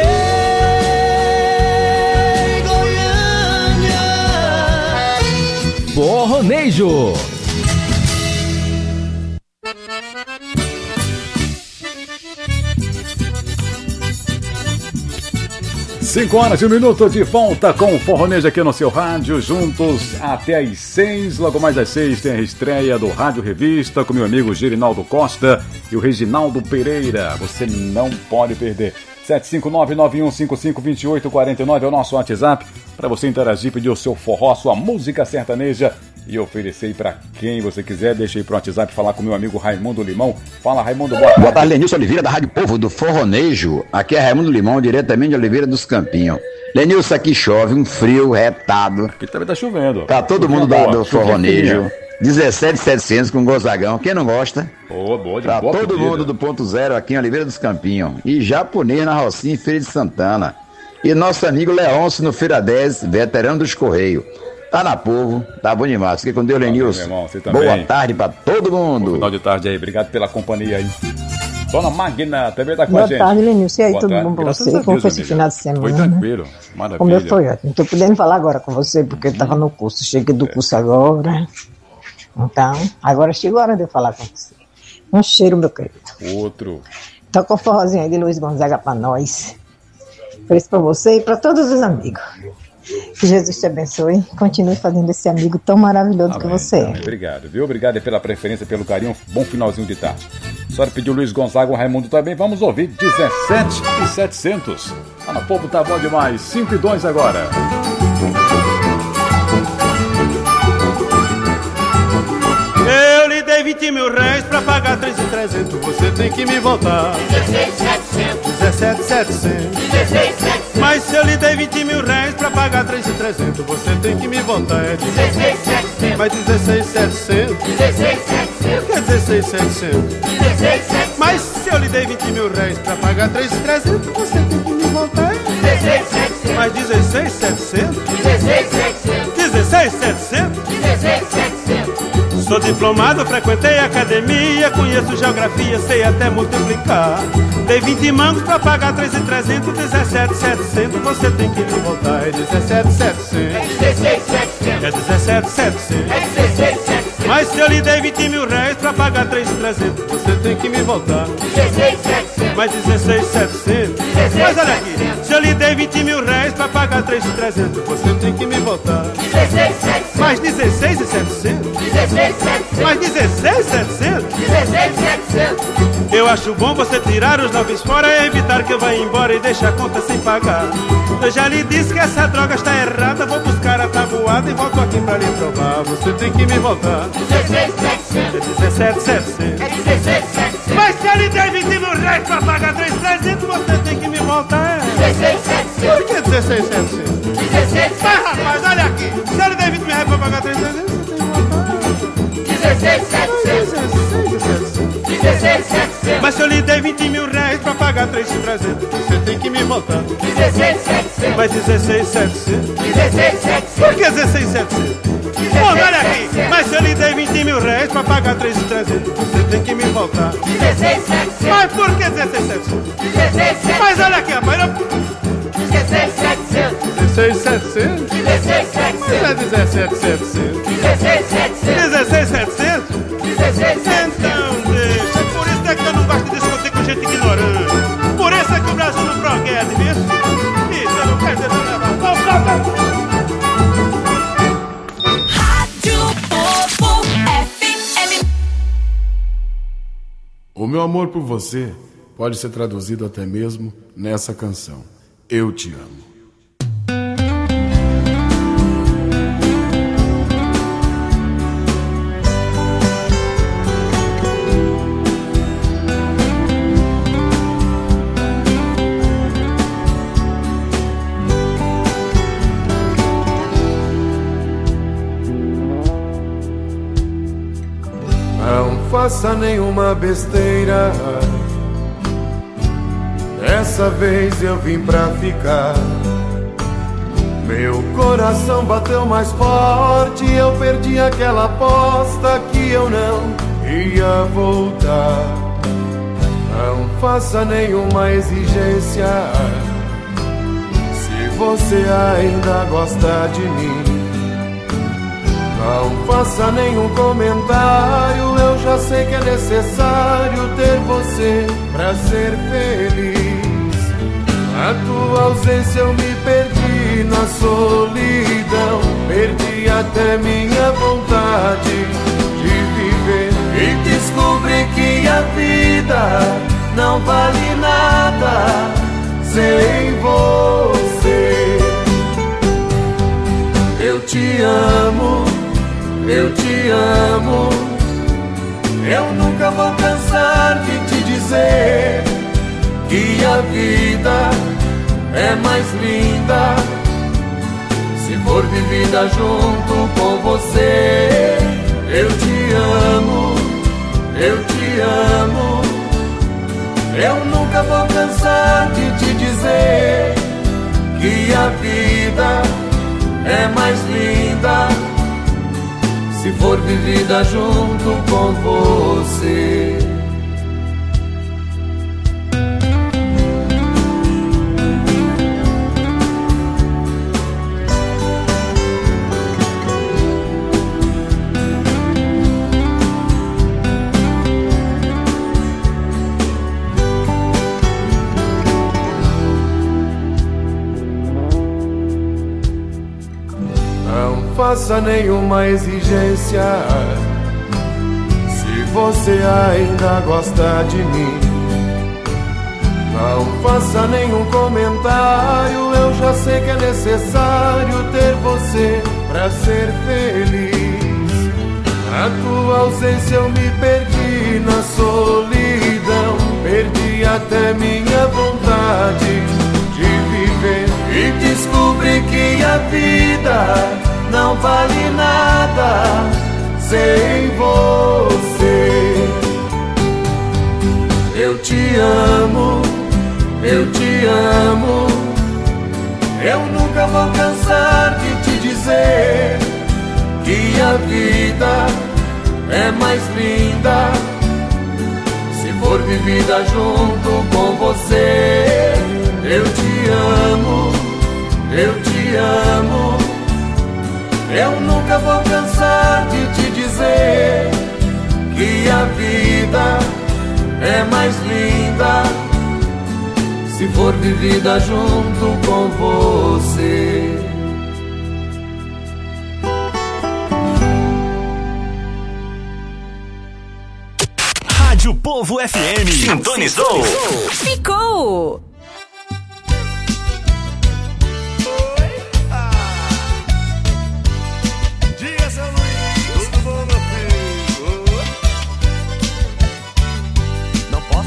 D: Ei, Goiânia.
M: Forronejo.
A: Cinco horas e um minuto de volta com o Forronejo aqui no seu rádio, juntos até às seis. Logo mais às seis tem a estreia do Rádio Revista com meu amigo Gerinaldo Costa e o Reginaldo Pereira. Você não pode perder. sete cinco nove, nove um cinco cinco, dois oito quatro nove é o nosso WhatsApp para você interagir, pedir o seu forró, sua música sertaneja e oferecer para quem você quiser. Deixa aí pro WhatsApp falar com meu amigo Raimundo Limão. Fala, Raimundo, boa tarde.
I: Boa tarde, Lenilson Oliveira, da Rádio Povo, do Forronejo. Aqui é Raimundo Limão, diretamente de Oliveira dos Campinhos. Lenilson, aqui chove, um frio retado.
A: Aqui também tá chovendo.
I: Pra todo mundo da, do Forronejo. dezessete mil e setecentos com Gozagão. Quem não gosta?
A: Boa, boa, de
I: pra
A: boa
I: todo
A: pedida.
I: mundo do Ponto Zero aqui em Oliveira dos Campinhos. E japonês na Rocinha, em Feira de Santana. E nosso amigo Leôncio no Feira dez, veterano dos Correios. Tá na Povo, tá bom demais. Fiquei com Deus, Lenilson. Boa tarde pra todo mundo.
A: Bom final de tarde aí, obrigado pela companhia aí. Dona Magna também tá com
J: Boa
A: a gente.
J: tarde, Lenilson. E aí,
A: Boa
J: tudo
A: tarde.
J: bom pra
A: Graças
J: você?
A: a
J: Como
A: Deus,
J: foi esse
A: amiga.
J: final de semana?
A: Foi tranquilo, maravilha.
J: O meu foi ótimo. Não tô podendo falar agora com você, porque eu tava no curso. Cheguei do curso agora. Então, agora chegou a hora de eu falar com você. Um cheiro, meu querido.
A: Outro.
J: Toca um forrozinho aí de Luiz Gonzaga pra nós. Por isso pra você e pra todos os amigos. Que Jesus te abençoe. Continue fazendo esse amigo tão maravilhoso
A: Amém,
J: que você
A: amém.
J: é.
A: Obrigado, viu? Obrigado pela preferência, pelo carinho. Bom finalzinho de tarde. A senhora pediu Luiz Gonzaga, o Raimundo também. Vamos ouvir dezessete mil e setecentos. Ah, no povo tá bom demais. cinco e dois agora.
D: Eu lhe dei vinte mil réis pra pagar três mil e trezentos. Você tem que me voltar dezesseis mil e setecentos. dezessete mil e setecentos. dezesseis mil e setecentos. Mas se eu lhe dei vinte mil réis pra pagar três mil e trezentos, você tem que me voltar é dezesseis mil e setecentos. Mas dezesseis mil e setecentos. dezesseis mil e setecentos. Que é dezesseis mil e setecentos? dezesseis mil e setecentos. Mas se eu lhe dei vinte mil réis pra pagar três mil e trezentos, você tem que me voltar é dezesseis mil e setecentos. Mas dezesseis mil e setecentos. dezesseis mil e setecentos. dezesseis mil e setecentos. dezesseis mil e setecentos. Sou diplomado, frequentei a academia, conheço geografia, sei até multiplicar. Dei vinte mangos pra pagar três mil e trezentos, dezessete mil e setecentos, você tem que me voltar. É dezessete mil e setecentos. É dezesseis mil e setecentos. É dezessete mil e setecentos. É dezesseis mil e setecentos. Mas se eu lhe dei vinte mil réis pra pagar três mil e trezentos, você tem que me voltar. dezesseis mil e setecentos. Mas dezesseis mil e setecentos. Mas olha aqui, se eu lhe dei vinte mil réis pra pagar três mil e trezentos, você tem que me voltar. dezesseis mil e setecentos. Mas dezesseis mil e setecentos. dezesseis mil e setecentos. Mas dezesseis mil e setecentos. dezesseis mil e setecentos. Eu acho bom você tirar os noves fora e evitar que eu vá embora e deixe a conta sem pagar. Eu já lhe disse que essa droga está errada, vou buscar a tabuada e volto aqui pra lhe provar. Você tem que me voltar. dezesseis mil e setecentos. É dezessete mil e setecentos. É dezesseis mil e setecentos. Mas Se ele der vinte mil reais pra pagar três mil e trezentos, você tem que me voltar.
G: dezesseis mil e setecentos.
D: Por que dezesseis mil e setecentos?
G: dezesseis mil e setecentos.
D: Mas rapaz, olha aqui. Se ele der vinte mil reais pra pagar três mil e trezentos, você tem que me voltar.
G: dezesseis mil e setecentos. dezesseis mil e setecentos.
D: Mas se eu lhe der vinte mil reais pra pagar três mil e trezentos, você tem que me voltar.
G: dezesseis mil e setecentos.
D: Mas dezesseis mil e setecentos.
G: dezesseis mil e setecentos.
D: Por que dezesseis mil e setecentos? Bom, olha aqui. Mas se eu lhe der vinte mil reais pra pagar três mil e trezentos, você tem que me voltar.
G: dezesseis mil e setecentos.
D: Mas por que dezesseis mil e setecentos?
G: dezesseis mil e setecentos.
D: Mas olha aqui, rapaz. Eu...
G: dezesseis mil e setecentos.
D: dezesseis mil e setecentos?
G: dezesseis mil e setecentos.
D: Não é dezessete mil e setecentos?
G: dezesseis mil e setecentos.
D: dezesseis mil e setecentos?
G: dezesseis mil e setecentos.
D: Então deixa. Por isso é que eu não gosto de discutir com gente ignorante. Por isso é que o Brasil não progrede, viu? Isso, eu não quero dizer nada. Vamos, vamos, vamos.
H: O meu amor por você pode ser traduzido até mesmo nessa canção. Eu te amo. Não faça nenhuma besteira. Dessa vez eu vim pra ficar. Meu coração bateu mais forte. Eu perdi aquela aposta que eu não ia voltar. Não faça nenhuma exigência. Se você ainda gosta de mim, não faça nenhum comentário. Eu já sei que é necessário ter você pra ser feliz. Na tua ausência eu me perdi na solidão. Perdi até minha vontade de viver. E descobri que a vida não vale nada sem você. Eu te amo, eu te amo. Eu nunca vou cansar de te dizer que a vida é mais linda se for vivida junto com você. Eu te amo, eu te amo. Eu nunca vou cansar de te dizer que a vida é mais linda se for vivida junto com você. Não faça nenhuma exigência. Se você ainda gosta de mim, não faça nenhum comentário. Eu já sei que é necessário ter você pra ser feliz. Na tua ausência eu me perdi na solidão. Perdi até minha vontade de viver. E descobri que a vida não vale nada sem você. Eu te amo, eu te amo. Eu nunca vou cansar de te dizer que a vida é mais linda se for vivida junto com você. Eu te amo, eu te amo. Eu nunca vou cansar de te dizer que a vida é mais linda se for vivida junto com você.
C: Rádio Povo F M. Sintonizou.
O: Ficou.
G: Não posso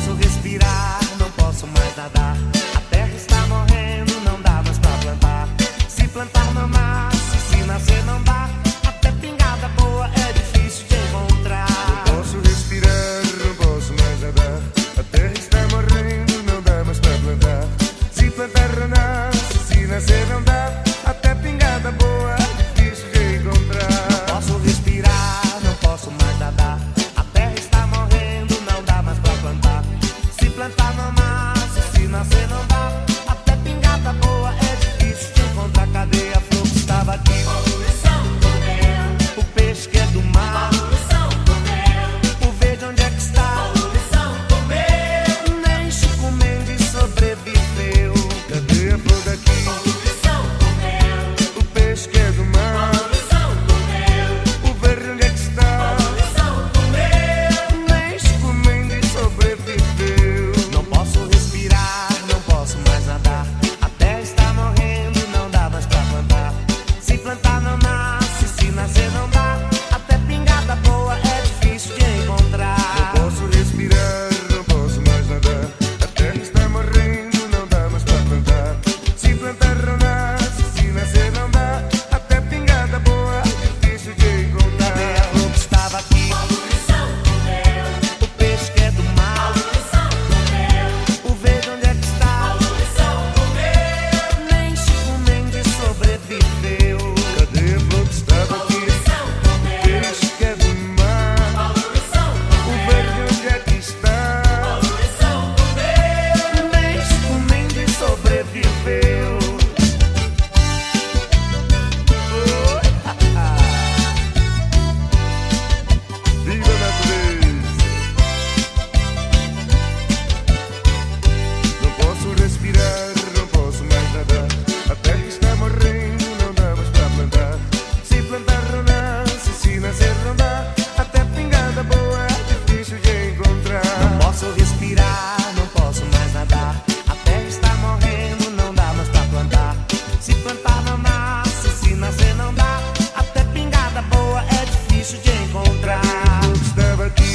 H: não dá, até pingada boa é difícil de encontrar.
P: Não posso respirar, não posso mais nadar. A terra está morrendo, não dá mais pra plantar. Se plantar não nasce, se nascer não dá. Até pingada boa é difícil de encontrar.
H: Estava aqui,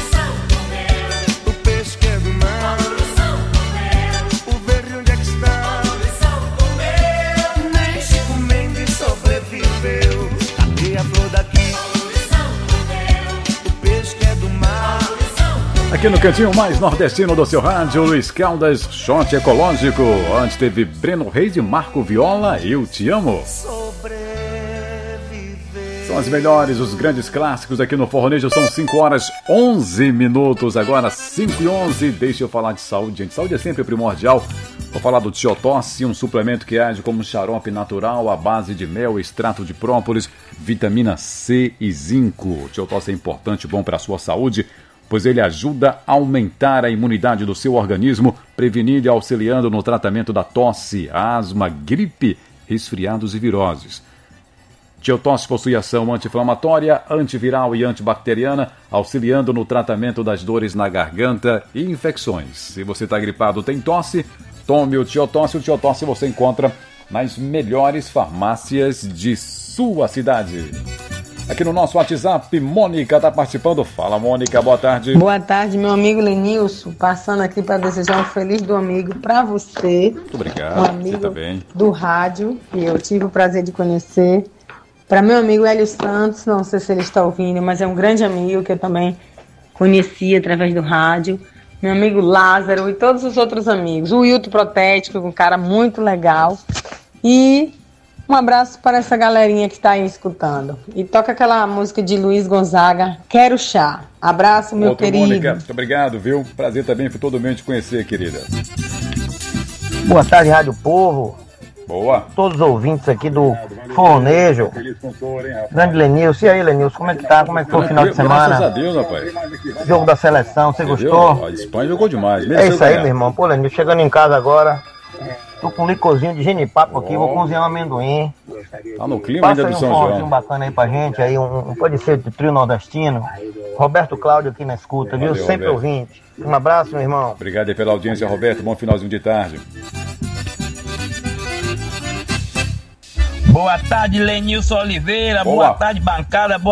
H: o peixe que é do mar, o verde onde é que está?
P: Nem Chico Mendes sobreviveu. Cadê a flor daqui? O peixe que é do mar.
A: Aqui no cantinho mais nordestino do seu rádio, Luiz Caldas, shot ecológico. Antes teve Breno Reis e Marco Viola, Eu Te Amo. São as melhores, os grandes clássicos aqui no Forronejo. São cinco horas onze minutos, agora cinco e onze. Deixa eu falar de saúde, gente. Saúde é sempre primordial. Vou falar do Tiotosse, um suplemento que age como um xarope natural à base de mel, extrato de própolis, vitamina C e zinco. O Tiotosse é importante e bom para a sua saúde, pois ele ajuda a aumentar a imunidade do seu organismo, prevenindo e auxiliando no tratamento da tosse, asma, gripe, resfriados e viroses. Tiotosse possui ação anti-inflamatória, antiviral e antibacteriana, auxiliando no tratamento das dores na garganta e infecções. Se você está gripado ou tem tosse, tome o Tiotosse. O Tiotosse você encontra nas melhores farmácias de sua cidade. Aqui no nosso WhatsApp, Mônica está participando. Fala, Mônica, boa tarde.
R: Boa tarde, meu amigo Lenilson, passando aqui para desejar um feliz domingo para você.
A: Muito obrigado,
R: um amigo
A: você também.
R: Do rádio, que eu tive o prazer de conhecer. Para meu amigo Hélio Santos, não sei se ele está ouvindo, mas é um grande amigo que eu também conheci através do rádio. Meu amigo Lázaro e todos os outros amigos. O Wilton Protético, um cara muito legal. E um abraço para essa galerinha que está aí escutando. E toca aquela música de Luiz Gonzaga, Quero Chá. Abraço, meu
A: Outro,
R: querido.
A: Mônica, muito obrigado, viu? Prazer também foi todo mundo te conhecer, querida.
S: Boa tarde, Rádio Povo.
A: Boa.
S: Todos os ouvintes aqui do Forronejo. Grande Lenilson. E aí, Lenilson, como é que tá? Como é que foi o final de semana?
A: Graças a Deus, rapaz.
S: Jogo da seleção, você gostou?
A: A Espanha jogou demais.
S: É isso aí, meu irmão. Pô, Lenilson, chegando em casa agora, tô com um licorzinho de genipapo aqui, oh. Vou cozinhar um amendoim.
A: Tá no clima ainda do São João.
S: Passa aí um forrozinho bacana aí pra gente, aí um, um pode ser do trio nordestino. Roberto Cláudio aqui na escuta, Valeu, viu? Sempre Roberto. Ouvinte. Um abraço, meu irmão.
A: Obrigado aí pela audiência, Roberto. Bom finalzinho de tarde.
T: Boa tarde, Lenilson Oliveira. Boa, Boa tarde, bancada. Boa